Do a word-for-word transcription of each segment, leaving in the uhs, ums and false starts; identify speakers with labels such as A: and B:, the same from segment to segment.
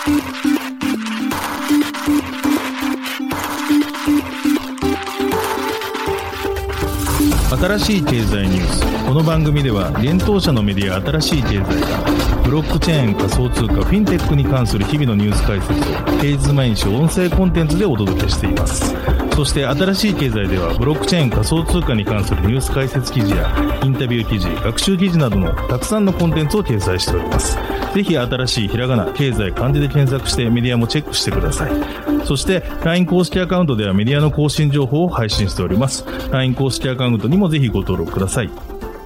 A: 新しい経済ニュース。この番組では現当社のメディア新しい経済がブロックチェーン、仮想通貨、フィンテックに関する日々のニュース解説を平日毎日音声コンテンツでお届けしています。そして新しい経済ではブロックチェーン、仮想通貨に関するニュース解説記事やインタビュー記事、学習記事などのたくさんのコンテンツを掲載しております。ぜひ新しいひらがな、経済、漢字で検索してメディアもチェックしてください。そして ライン 公式アカウントではメディアの更新情報を配信しております。 ライン 公式アカウントにもぜひご登録ください。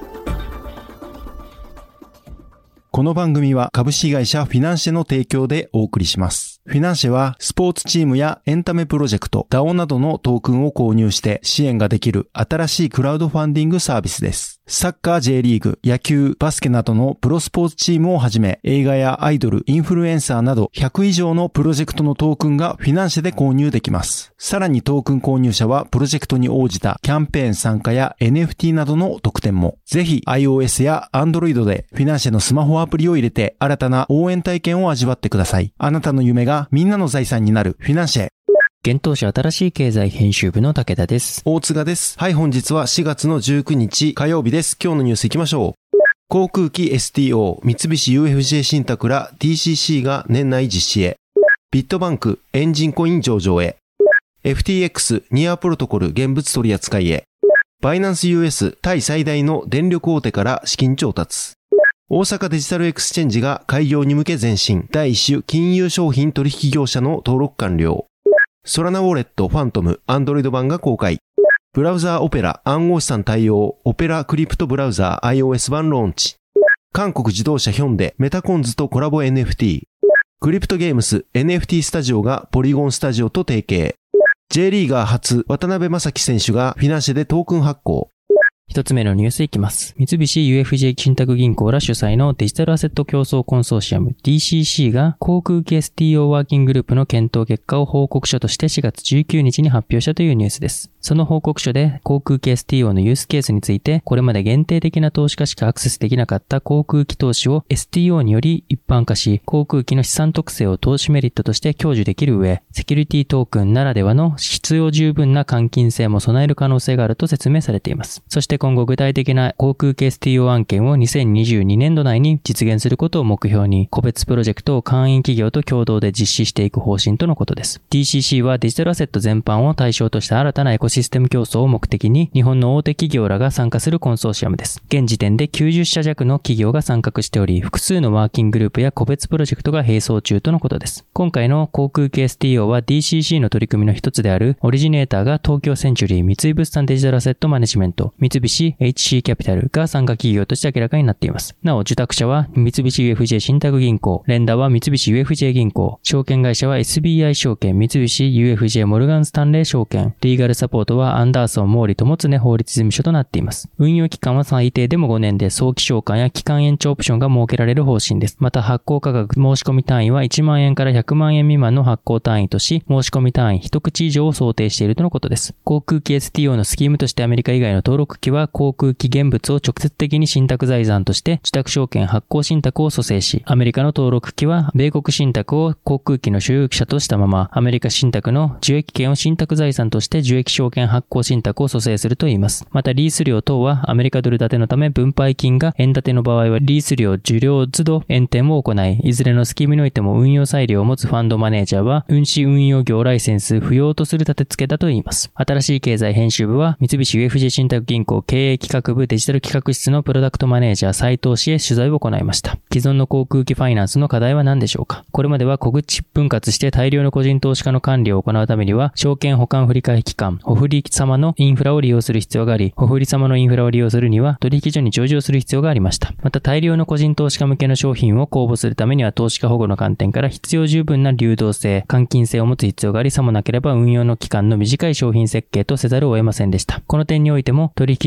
B: この番組は株式会社フィナンシェの提供でお送りします。フィナンシェはスポーツチームやエンタメプロジェクト、ダオ などのトークンを購入して支援ができる新しいクラウドファンディングサービスです。サッカー J リーグ、野球、バスケなどのプロスポーツチームをはじめ、映画やアイドル、インフルエンサーなどひゃく以上のプロジェクトのトークンがフィナンシェで購入できます。さらにトークン購入者はプロジェクトに応じたキャンペーン参加や エヌエフティー などの特典も。ぜひ iOS や Android でフィナンシェのスマホアプリを入れて新たな応援体験を味わってください。あなたの夢がみんなの財産になるフィナンシェ。
C: 現当社新しい経済編集部の武田です。
B: 大塚です。はい、本日はしがつのじゅうくにち火曜日です。今日のニュースいきましょう。航空機 エスティーオー、三菱 ユーエフジェー 信託ら ティーシーシー が年内実施へ。ビットバンクエンジンコイン上場へ。エフティーエックス ニアプロトコル現物取扱いへ。バイナンス ユーエス タイ最大の電力大手から資金調達。大阪デジタルエクスチェンジが開業に向け前進。第一種金融商品取引業者の登録完了。ソラナウォレットファントムアンドロイド版が公開。ブラウザーオペラ暗号資産対応オペラクリプトブラウザー iOS 版ローンチ。韓国自動車ヒョンデメタコンズとコラボ エヌエフティー。クリプトゲームス エヌエフティー スタジオがポリゴンスタジオと提携。J リーガー初渡辺正樹選手がフィナンシェでトークン発行。
C: 一つ目のニュースいきます。三菱 ユーエフジェー 信託銀行ら主催のデジタルアセット競争コンソーシアム ディーシーシー が航空機 エスティーオー ワーキンググループの検討結果を報告書としてしがつじゅうくにちに発表したというニュースです。その報告書で航空機 エスティーオー のユースケースについて、これまで限定的な投資家しかアクセスできなかった航空機投資を エスティーオー により一般化し、航空機の資産特性を投資メリットとして享受できる上、セキュリティトークンならではの必要十分な換金性も備える可能性があると説明されています。そして今後具体的な航空機 エスティーオー 案件をにせんにじゅうにねんど内に実現することを目標に、個別プロジェクトを会員企業と共同で実施していく方針とのことです。ディーシーシー はデジタルアセット全般を対象とした新たなエコシステム競争を目的に、日本の大手企業らが参加するコンソーシアムです。現時点できゅうじゅっしゃ弱の企業が参画しており、複数のワーキンググループや個別プロジェクトが並走中とのことです。今回の航空機 エスティーオー は ディーシーシー の取り組みの一つである、オリジネーターが東京センチュリー三井物産デジタルアセットマネジメント、三菱 エイチシー キャピタルが参加企業として明らかになっています。なお、受託者は三菱 ユーエフジェー 信託銀行、レンダーは三菱 ユーエフジェー 銀行、証券会社は エスビーアイ 証券、三菱 ユーエフジェー モルガンスタンレー証券、リーガルサポートはアンダーソン毛利友常法律事務所となっています。運用期間は最低でもごねんで早期償還や期間延長オプションが設けられる方針です。また発行価格申し込み単位はいちまんえんからひゃくまんえん未満の発行単位とし、申し込み単位一口以上を想定しているとのことです。航空機 エスティーオー のスキームとしてアメリカ以外の登録機は航空機現物を直接的に信託財産として受託証券発行信託を蘇生し、アメリカの登録機は米国信託を航空機の所有者としたまま、アメリカ信託の受益権を信託財産として受益証券発行信託を蘇生するといいます。またリース料等はアメリカドル建てのため分配金が円建ての場合はリース料受領都度円転を行い、いずれのスキームにおいても運用裁量を持つファンドマネージャーは運支運用業ライセンス不要とする立て付けだといいます。新しい経済編集部は三菱 ユーエフジェー 信託銀行経営企画部デジタル企画室のプロダクトマネージャー斉藤氏へ取材を行いました。既存の航空機ファイナンスの課題は何でしょうか。これまでは小口分割して大量の個人投資家の管理を行うためには、証券保管振替機関、保振様のインフラを利用する必要があり、保振様のインフラを利用するには取引所に上場する必要がありました。また大量の個人投資家向けの商品を公募するためには投資家保護の観点から必要十分な流動性、換金性を持つ必要があり、さもなければ運用の期間の短い商品設計とせざるを得ませんでした。この点においても取引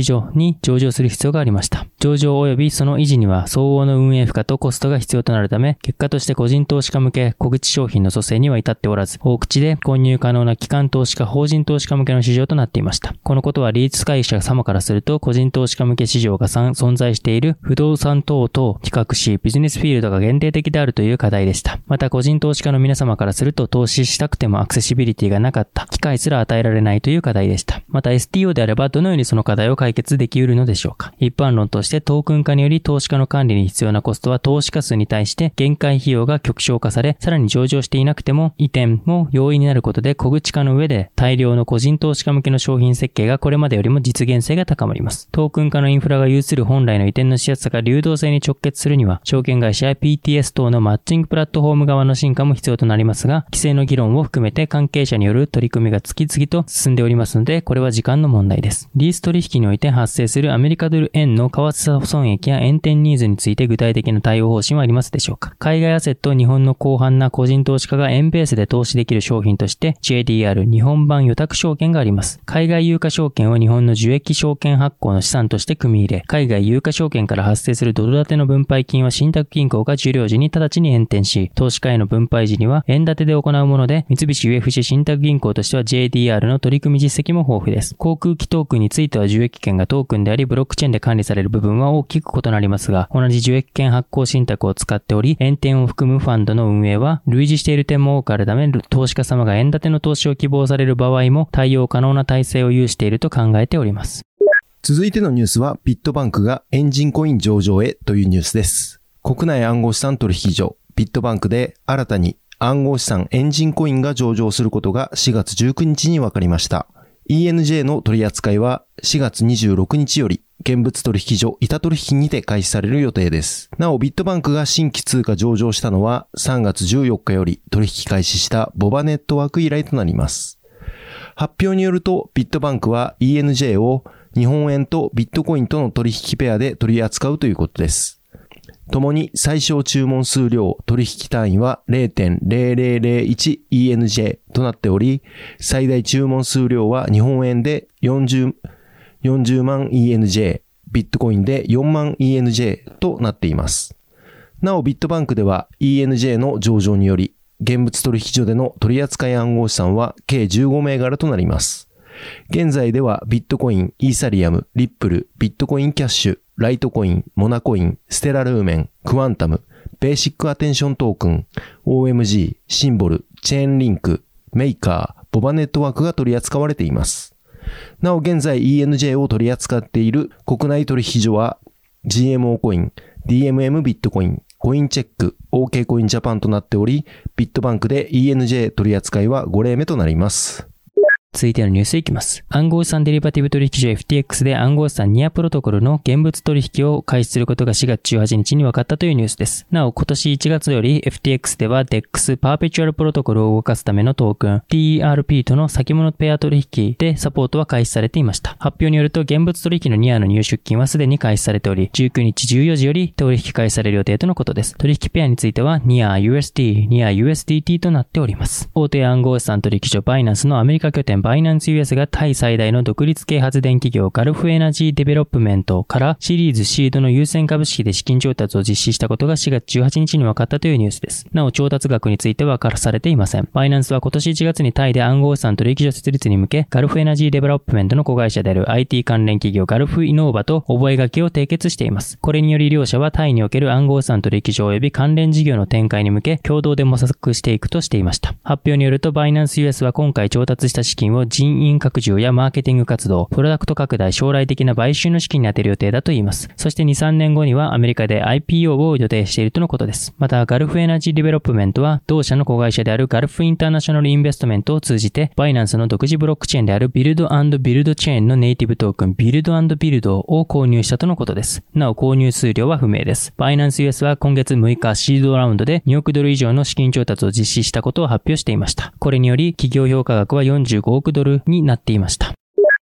C: 引所に上場する必要がありました。上場及びその維持には相応の運営負荷とコストが必要となるため、結果として個人投資家向け小口商品の組成には至っておらず、大口で購入可能な機関投資家、法人投資家向けの市場となっていました。このことは利益会社様からすると、個人投資家向け市場が存在している不動産等々比較し、ビジネスフィールドが限定的であるという課題でした。また、個人投資家の皆様からすると、投資したくてもアクセシビリティがなかった、機会すら与えられないという課題でした。また エスティーオー であれば、どのようにその課題を解決できうるのでしょうか。一般論として、トークン化により投資家の管理に必要なコストは投資家数に対して限界費用が極小化され、さらに上場していなくても移転も容易になることで、小口化の上で大量の個人投資家向けの商品設計がこれまでよりも実現性が高まります。トークン化のインフラが有する本来の移転のしやすさが流動性に直結するには、証券会社や ピーティーエス 等のマッチングプラットフォーム側の進化も必要となりますが、規制の議論を含めて関係者による取り組みが次々と進んでおりますので、これは時間の問題です。リース取引において発生するアメリカドル円の為替損益や円転ニーズについて具体的な対応方針はありますでしょうか。海外アセットを日本の広範な個人投資家が円ベースで投資できる商品として ジェーディーアール 日本版予託証券があります。海外有価証券を日本の受益証券発行の資産として組み入れ、海外有価証券から発生するドル建ての分配金は信託銀行が受領時に直ちに円転し、投資家への分配時には円建てで行うもので、三菱 ユーエフジェー 信託銀行としては ジェーディーアール の取り組み実績も豊富です。航空機トークンについては受益権がトークンであり、ブロックチェーンで管理される部分は大きく異なりますが、同じ受益権発行信託を使っており、円転を含むファンドの運営は類似している点も多くあるため、投資家様が円建ての投資を希望される場合も対応可能な体制を有していると考えております。
B: 続いてのニュースは、ビットバンクがエンジンコイン上場へというニュースです。国内暗号資産取引所、ビットバンクで新たに暗号資産エンジンコインが上場することがしがつじゅうくにちに分かりました。イーエヌジェー の取り扱いはしがつにじゅうろくにちより、現物取引所板取引にて開始される予定です。なお、ビットバンクが新規通貨上場したのはさんがつじゅうよっかより取引開始したボバネットワーク以来となります。発表によると、ビットバンクは イーエヌジェー を日本円とビットコインとの取引ペアで取り扱うということです。共に最小注文数量取引単位は ゼロてんゼロゼロゼロいちイーエヌジェー となっており、最大注文数量は日本円でよんじゅう、よんじゅうまんイーエヌジェー、ビットコインでよんまんイーエヌジェー となっています。なお、ビットバンクでは イーエヌジェー の上場により、現物取引所での取扱い暗号資産は計じゅうごめいがらとなります。現在ではビットコイン、イーサリアム、リップル、ビットコインキャッシュ、ライトコイン、モナコイン、ステラルーメン、クワンタム、ベーシックアテンショントークン、オーエムジー、シンボル、チェーンリンク、メーカー、ボバネットワークが取り扱われています。なお現在 イーエヌジェー を取り扱っている国内取引所は ジーエムオー コイン、ディーエムエム ビットコイン、コインチェック、オーケー コインジャパンとなっており、ビットバンクで イーエヌジェー 取り扱いはごれいめとなります。
C: 続いてのニュースいきます。暗号資産デリバティブ取引所 エフティーエックス で暗号資産ニアプロトコルの現物取引を開始することがしがつじゅうはちにちに分かったというニュースです。なお、今年いちがつより エフティーエックス では デックス パーペチュアルプロトコルを動かすためのトークン ティーイーアールピー との先物ペア取引でサポートは開始されていました。発表によると現物取引のニアの入出金はすでに開始されており、じゅうくにちじゅうよじより取引開始される予定とのことです。取引ペアについてはニア ユーエスディー、ニア ユーエスディーティー となっております。大手暗号資産取引所バイナンスのアメリカ拠点バイナンス ユーエス がタイ最大の独立系発電企業ガルフエナジーデベロップメントからシリーズシードの優先株式で資金調達を実施したことがしがつじゅうはちにちに分かったというニュースです。なお調達額については明かされていません。バイナンスは今年いちがつにタイで暗号資産取引所設立に向けガルフエナジーデベロップメントの子会社である アイティー 関連企業ガルフイノーバと覚書を締結しています。これにより両社はタイにおける暗号資産取引所及び関連事業の展開に向け共同で模索していくとしていました。発表によるとバイナンス ユーエス は今回調達した資金を人員拡充やマーケティング活動、プロダクト拡大、将来的な買収の資金に充てる予定だといいます。そしてに、さんねんごにはアメリカで アイピーオー を予定しているとのことです。また、ガルフエナジーデベロップメントは、同社の子会社であるガルフインターナショナルインベストメントを通じて、バイナンスの独自ブロックチェーンであるビルド&ビルドチェーンのネイティブトークン、ビルド&ビルドを購入したとのことです。なお、購入数量は不明です。バイナンス ユーエス は今月むいかシードラウンドでにおくドル以上の資金調達を実施したことを発表していました。これにより、企業評価額はよんじゅうごおくドルになっていました。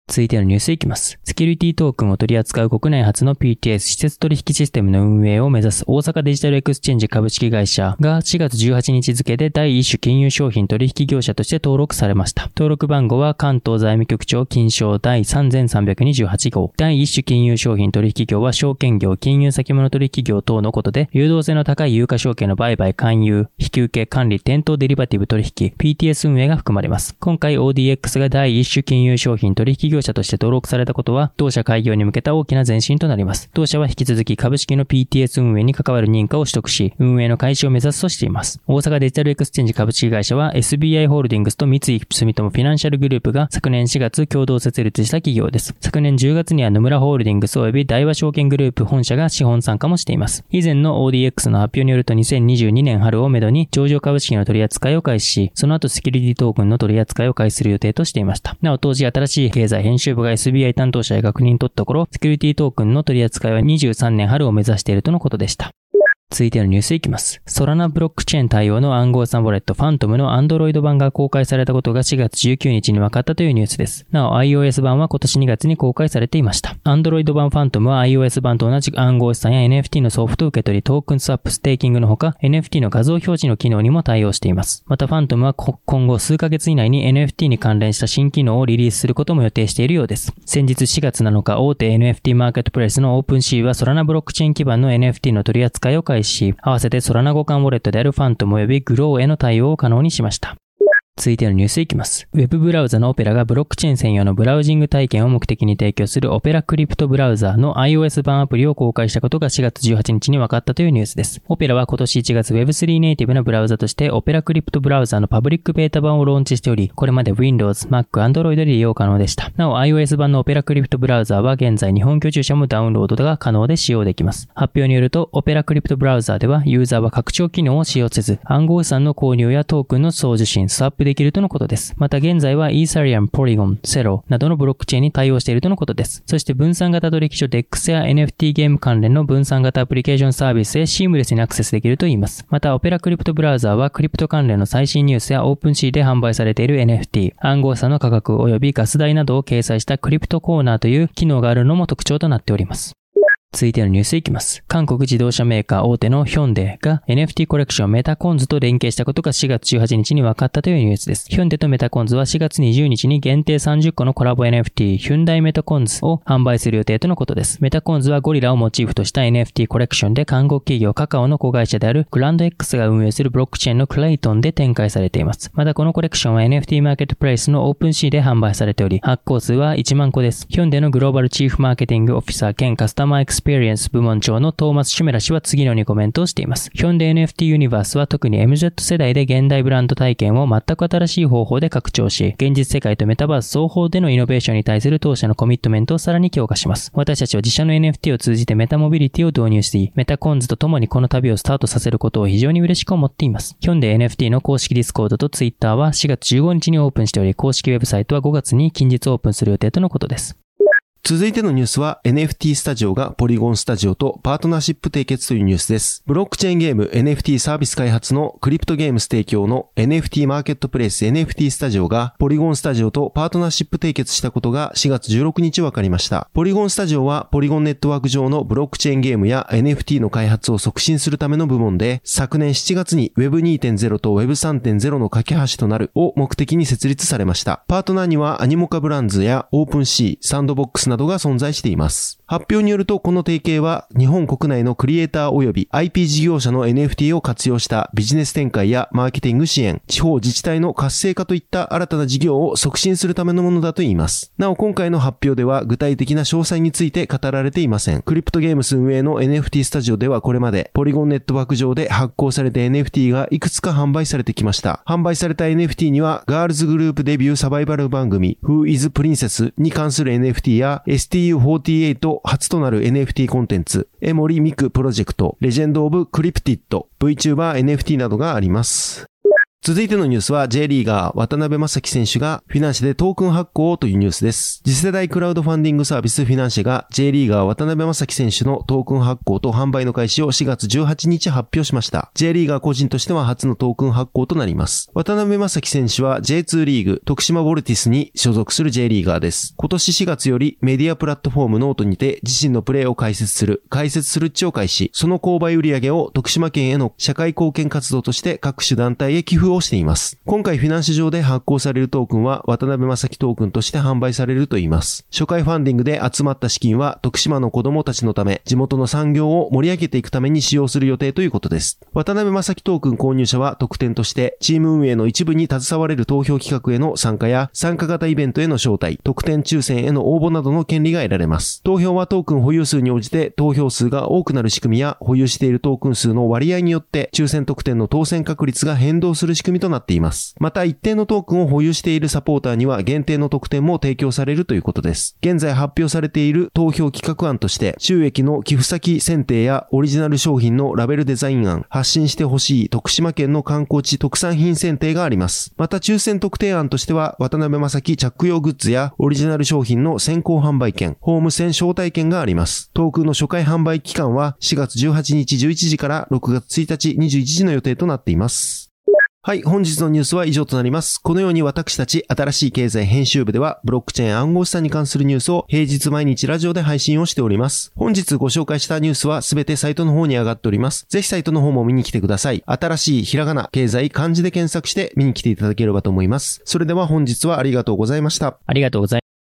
C: 続いてのニュースいきます。セキュリティトークンを取り扱う国内初の ピーティーエス 施設取引システムの運営を目指す大阪デジタルエクスチェンジ株式会社がしがつじゅうはちにち付で第一種金融商品取引業者として登録されました。登録番号は関東財務局長金賞第さんぜんさんびゃくにじゅうはち号。第一種金融商品取引業は証券業、金融先物取引業等のことで、流動性の高い有価証券の売買、勧誘、引き受け、管理、店頭デリバティブ取引、ピーティーエス 運営が含まれます。今回 オーディーエックス が第一種金融商品取引業者として登録されたことは、同社開業に向けた大きな前進となります。同社は引き続き株式の ピーティーエス 運営に関わる認可を取得し、運営の開始を目指すとしています。大阪デジタルエクスチェンジ株式会社は エスビーアイ ホールディングスと三井住友フィナンシャルグループが昨年しがつ共同設立した企業です。昨年じゅうがつには野村ホールディングス及び大和証券グループ本社が資本参加もしています。以前の オーディーエックス の発表によるとにせんにじゅうにねん春をめどに上場株式の取り扱いを開始し、その後セキュリティトークンの取り扱いを開始する予定としていました。なお当時新しい経済編集部が エスビーアイ 担当者へ確認取ったところ、セキュリティトークンの取り扱いはにじゅうさんねん春を目指しているとのことでした。続いてのニュースいきます。ソラナブロックチェーン対応の暗号資産ウォレットファントムの Android 版が公開されたことがしがつじゅうくにちに分かったというニュースです。なお iOS 版は今年にがつに公開されていました。Android 版ファントムは iOS 版と同じく暗号資産や エヌエフティー のソフト受け取り、トークンスワップ、ステーキングのほか エヌエフティー の画像表示の機能にも対応しています。またファントムは今後数ヶ月以内に エヌエフティー に関連した新機能をリリースすることも予定しているようです。先日しがつなのか大手 エヌエフティー マーケットプレイスの OpenSea はソラナブロックチェーン基盤の エヌエフティー の取り扱いを開始し、合わせてソラナ互換ウォレットであるファントム及びグローへの対応を可能にしました。続いてのニュースいきます。ウェブブラウザのオペラがブロックチェーン専用のブラウジング体験を目的に提供するオペラクリプトブラウザの iOS 版アプリを公開したことがしがつじゅうはちにちに分かったというニュースです。オペラは今年いちがつ ウェブスリー ネイティブなブラウザとしてオペラクリプトブラウザのパブリックベータ版をローンチしており、これまで Windows、Mac、Android で利用可能でした。なお iOS 版のオペラクリプトブラウザは現在日本居住者もダウンロードが可能で使用できます。発表によるとオペラクリプトブラウザではユーザーは拡張機能を使用せず、暗号資産の購入やトークンの送受信、スワップできるとのことです。また現在はイーサリアム、ポリゴン、セロなどのブロックチェーンに対応しているとのことです。そして分散型取引所 デックス や エヌエフティー ゲーム関連の分散型アプリケーションサービスへシームレスにアクセスできるといいます。またオペラクリプトブラウザーはクリプト関連の最新ニュースやオープンシーで販売されている エヌエフティー、暗号資産の価格及びガス代などを掲載したクリプトコーナーという機能があるのも特徴となっております。続いてのニュースいきます。韓国自動車メーカー大手のヒョンデが エヌエフティー コレクションメタコンズと連携したことがしがつじゅうはちにちに分かったというニュースです。ヒョンデとメタコンズはしがつにじゅうにちに限定さんじゅっこのコラボ エヌエフティー ヒュンダイメタコンズを販売する予定とのことです。メタコンズはゴリラをモチーフとした エヌエフティー コレクションで韓国企業カカオの子会社であるグランド X が運営するブロックチェーンのクレイトンで展開されています。またこのコレクションは エヌエフティー マーケットプレイスのオープンシーで販売されており、発行数はいちまんこです。ヒョンデのグローバルチーフマーケティングオフィサー兼カスタマーエクスペリエンス部門長のトーマス・シュメラ氏は次のようにコメントをしています。ヒョンデ エヌエフティー ユニバースは特に エムゼット 世代で現代ブランド体験を全く新しい方法で拡張し、現実世界とメタバース双方でのイノベーションに対する当社のコミットメントをさらに強化します。私たちは自社の エヌエフティー を通じてメタモビリティを導入し、メタコンズと共にこの旅をスタートさせることを非常に嬉しく思っています。ヒョンデ エヌエフティー の公式ディスコードとツイッターはしがつじゅうごにちにオープンしており、公式ウェブサイトはごがつに近日オープンする予定とのことです。
B: 続いてのニュースは エヌエフティー スタジオがポリゴンスタジオとパートナーシップ締結というニュースです。ブロックチェーンゲーム エヌエフティー サービス開発のクリプトゲームス提供の エヌエフティー マーケットプレイス エヌエフティー スタジオがポリゴンスタジオとパートナーシップ締結したことがしがつじゅうろくにち分かりました。ポリゴンスタジオはポリゴンネットワーク上のブロックチェーンゲームや エヌエフティー の開発を促進するための部門で、昨年しちがつに ウェブにてんゼロ と ウェブさんてんゼロ の架け橋となるを目的に設立されました。パートナーにはアニモカブランズやオープンシー、サンドボックスなどが存在しています。発表によるとこの提携は日本国内のクリエイター及び アイピー 事業者の エヌエフティー を活用したビジネス展開やマーケティング支援、地方自治体の活性化といった新たな事業を促進するためのものだといいます。なお今回の発表では具体的な詳細について語られていません。クリプトゲームス運営の エヌエフティー スタジオではこれまでポリゴンネットワーク上で発行された エヌエフティー がいくつか販売されてきました。販売された エヌエフティー にはガールズグループデビューサバイバル番組 Who is Princess に関する エヌエフティー や エスティーユーフォーティーエイト 初となる エヌエフティー コンテンツ、エモリミクプロジェクト、レジェンドオブクリプティッド、VTuber エヌエフティー などがあります。 続いてのニュースは J リーガー渡辺正樹選手がフィナンシェでトークン発行というニュースです。次世代クラウドファンディングサービスフィナンシェが J リーガー渡辺正樹選手のトークン発行と販売の開始をしがつじゅうはちにち発表しました。J リーガー個人としては初のトークン発行となります。渡辺正樹選手は ジェイツー リーグ徳島ボルティスに所属する J リーガーです。今年しがつよりメディアプラットフォームノートにて自身のプレーを解説する解説するっちを開始、その購買売上を徳島県への社会貢献活動として各種団体へ寄付をしています。今回フィナンシェ上で発行されるトークンは渡辺正樹トークンとして販売されるといいます。初回ファンディングで集まった資金は徳島の子供たちのため、地元の産業を盛り上げていくために使用する予定ということです。渡辺正樹トークン購入者は特典としてチーム運営の一部に携われる投票企画への参加や参加型イベントへの招待、特典抽選への応募などの権利が得られます。投票はトークン保有数に応じて投票数が多くなる仕組みや保有しているトークン数の割合によって抽選特典の当選確率が変動する仕組みとなっています。また一定のトークンを保有しているサポーターには限定の特典も提供されるということです。現在発表されている投票企画案として収益の寄付先選定やオリジナル商品のラベルデザイン案、発信してほしい徳島県の観光地特産品選定があります。また抽選特典案としては渡辺正樹着用グッズやオリジナル商品の先行販売券、ホーム戦招待券があります。トークンの初回販売期間はしがつじゅうはちにちじゅういちじからろくがつついたちにじゅういちじの予定となっています。はい、本日のニュースは以上となります。このように私たち新しい経済編集部ではブロックチェーン暗号資産に関するニュースを平日毎日ラジオで配信をしております。本日ご紹介したニュースはすべてサイトの方に上がっております。ぜひサイトの方も見に来てください。新しいひらがな、経済、漢字で検索して見に来ていただければと思います。それでは本日はありがとうございました。
C: ありがとうございました。